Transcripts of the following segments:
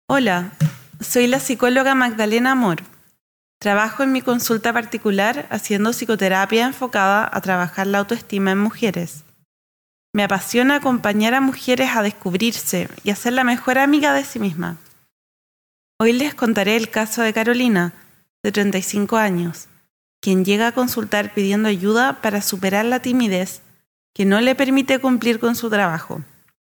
Hola, soy la psicóloga Magdalena Amor. Trabajo en mi consulta particular haciendo psicoterapia enfocada a trabajar la autoestima en mujeres. Me apasiona acompañar a mujeres a descubrirse y a ser la mejor amiga de sí misma. Hoy les contaré el caso de Carolina, de 35 años, quien llega a consultar pidiendo ayuda para superar la timidez que no le permite cumplir con su trabajo.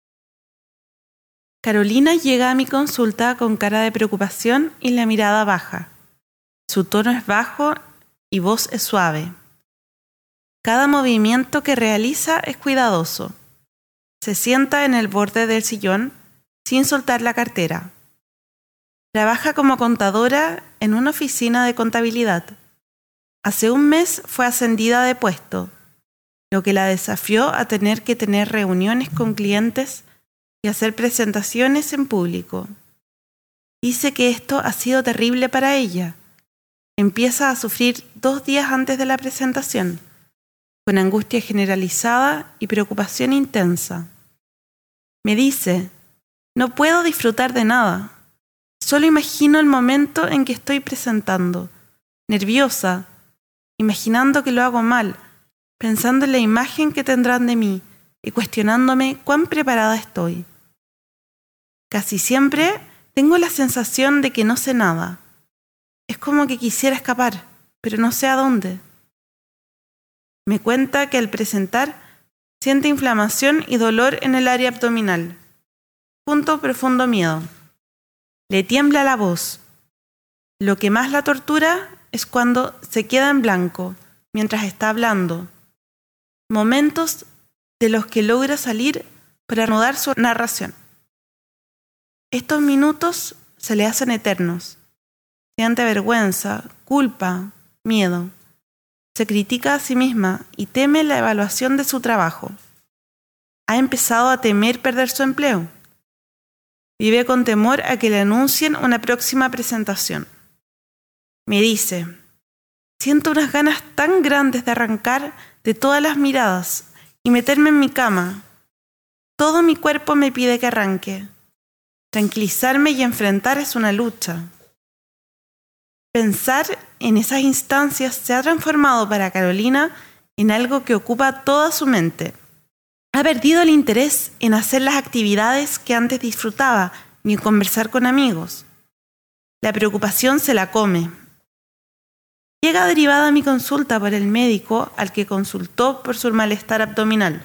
Carolina llega a mi consulta con cara de preocupación y la mirada baja. Su tono es bajo y voz es suave. Cada movimiento que realiza es cuidadoso. Se sienta en el borde del sillón sin soltar la cartera. Trabaja como contadora en una oficina de contabilidad. Hace un mes fue ascendida de puesto, lo que la desafió a tener que tener reuniones con clientes y hacer presentaciones en público. Dice que esto ha sido terrible para ella. Empieza a sufrir 2 días antes de la presentación, con angustia generalizada y preocupación intensa. Me dice, no puedo disfrutar de nada. Solo imagino el momento en que estoy presentando, nerviosa, imaginando que lo hago mal, pensando en la imagen que tendrán de mí y cuestionándome cuán preparada estoy. Casi siempre tengo la sensación de que no sé nada. Es como que quisiera escapar, pero no sé a dónde. Me cuenta que al presentar siente inflamación y dolor en el área abdominal. Profundo miedo. Le tiembla la voz. Lo que más la tortura es cuando se queda en blanco mientras está hablando. Momentos de los que logra salir para anudar su narración. Estos minutos se le hacen eternos. Siente vergüenza, culpa, miedo. Se critica a sí misma y teme la evaluación de su trabajo. Ha empezado a temer perder su empleo. Vive con temor a que le anuncien una próxima presentación. Me dice, siento unas ganas tan grandes de arrancar de todas las miradas y meterme en mi cama. Todo mi cuerpo me pide que arranque. Tranquilizarme y enfrentar es una lucha. Pensar en esas instancias se ha transformado para Carolina en algo que ocupa toda su mente. Ha perdido el interés en hacer las actividades que antes disfrutaba ni en conversar con amigos. La preocupación se la come. Llega derivada a mi consulta por el médico al que consultó por su malestar abdominal.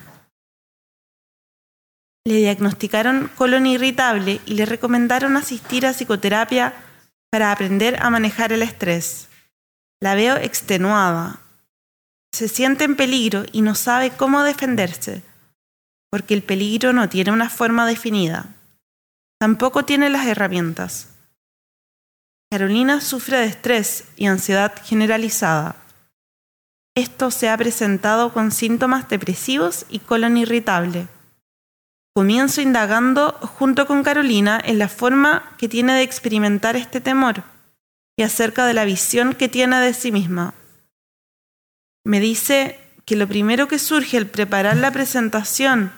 Le diagnosticaron colon irritable y le recomendaron asistir a psicoterapia para aprender a manejar el estrés. La veo extenuada. Se siente en peligro y no sabe cómo defenderse, porque el peligro no tiene una forma definida. Tampoco tiene las herramientas. Carolina sufre de estrés y ansiedad generalizada. Esto se ha presentado con síntomas depresivos y colon irritable. Comienzo indagando junto con Carolina en la forma que tiene de experimentar este temor y acerca de la visión que tiene de sí misma. Me dice que lo primero que surge al preparar la presentación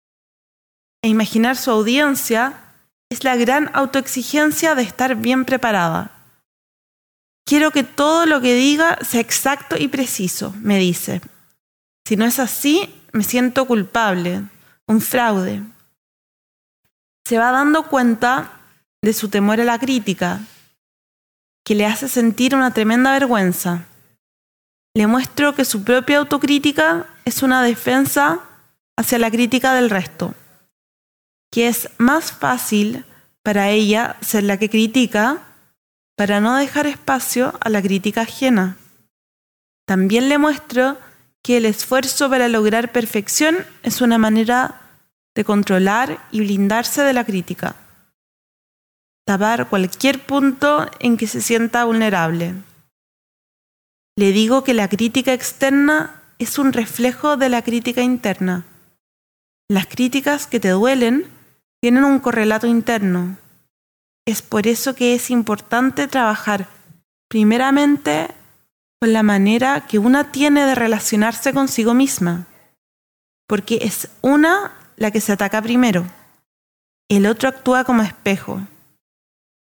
e imaginar su audiencia es la gran autoexigencia de estar bien preparada. Quiero que todo lo que diga sea exacto y preciso, me dice. Si no es así, me siento culpable. Un fraude. Se va dando cuenta de su temor a la crítica, que le hace sentir una tremenda vergüenza. Le muestro que su propia autocrítica es una defensa hacia la crítica del resto, que es más fácil para ella ser la que critica para no dejar espacio a la crítica ajena. También le muestro que el esfuerzo para lograr perfección es una manera de controlar y blindarse de la crítica. Tapar cualquier punto en que se sienta vulnerable. Le digo que la crítica externa es un reflejo de la crítica interna. Las críticas que te duelen tienen un correlato interno. Es por eso que es importante trabajar primeramente con la manera que una tiene de relacionarse consigo misma, porque es una la que se ataca primero. El otro actúa como espejo.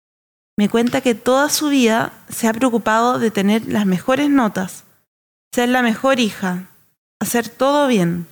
Me cuenta que toda su vida se ha preocupado de tener las mejores notas, ser la mejor hija, hacer todo bien.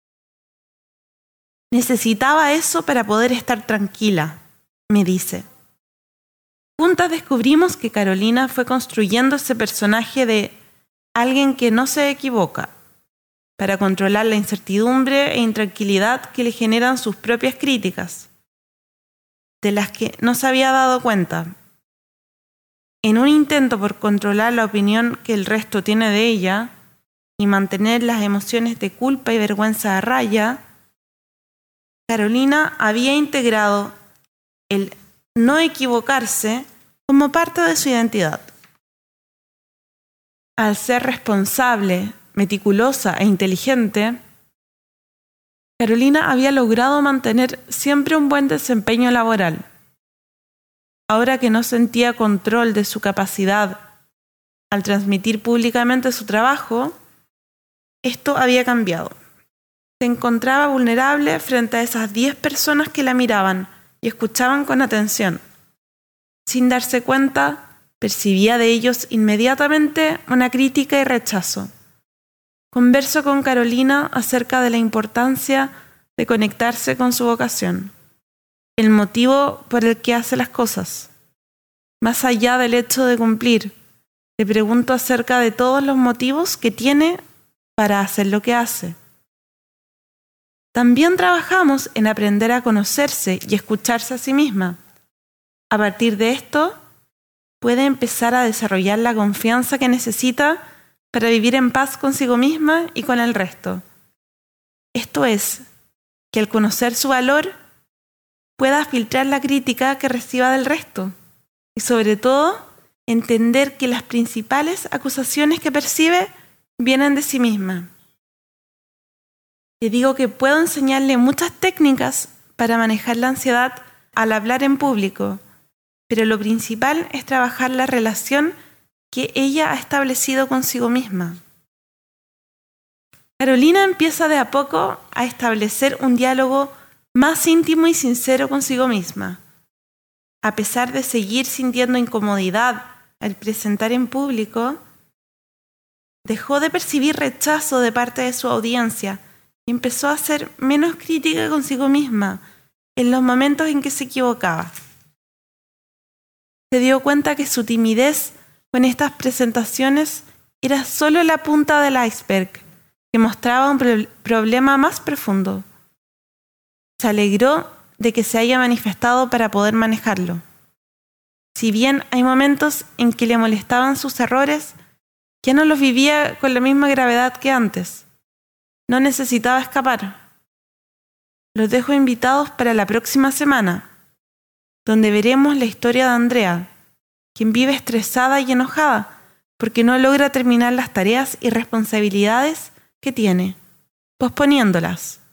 Necesitaba eso para poder estar tranquila, me dice. Juntas descubrimos que Carolina fue construyendo ese personaje de alguien que no se equivoca, para controlar la incertidumbre e intranquilidad que le generan sus propias críticas, de las que no se había dado cuenta. En un intento por controlar la opinión que el resto tiene de ella y mantener las emociones de culpa y vergüenza a raya, Carolina había integrado el no equivocarse como parte de su identidad. Al ser responsable, meticulosa e inteligente, Carolina había logrado mantener siempre un buen desempeño laboral. Ahora que no sentía control de su capacidad al transmitir públicamente su trabajo, esto había cambiado. Se encontraba vulnerable frente a esas 10 personas que la miraban y escuchaban con atención. Sin darse cuenta, percibía de ellos inmediatamente una crítica y rechazo. Converso con Carolina acerca de la importancia de conectarse con su vocación, el motivo por el que hace las cosas. Más allá del hecho de cumplir, le pregunto acerca de todos los motivos que tiene para hacer lo que hace. También trabajamos en aprender a conocerse y escucharse a sí misma. A partir de esto, puede empezar a desarrollar la confianza que necesita para vivir en paz consigo misma y con el resto. Esto es, que al conocer su valor, pueda filtrar la crítica que reciba del resto y sobre todo, entender que las principales acusaciones que percibe vienen de sí misma. Te digo que puedo enseñarle muchas técnicas para manejar la ansiedad al hablar en público, pero lo principal es trabajar la relación que ella ha establecido consigo misma. Carolina empieza de a poco a establecer un diálogo más íntimo y sincero consigo misma. A pesar de seguir sintiendo incomodidad al presentar en público, dejó de percibir rechazo de parte de su audiencia y empezó a ser menos crítica consigo misma en los momentos en que se equivocaba. Se dio cuenta que su timidez con estas presentaciones era solo la punta del iceberg, que mostraba un problema más profundo. Se alegró de que se haya manifestado para poder manejarlo. Si bien hay momentos en que le molestaban sus errores, ya no los vivía con la misma gravedad que antes. No necesitaba escapar. Los dejo invitados para la próxima semana, donde veremos la historia de Andrea, quien vive estresada y enojada porque no logra terminar las tareas y responsabilidades que tiene, posponiéndolas.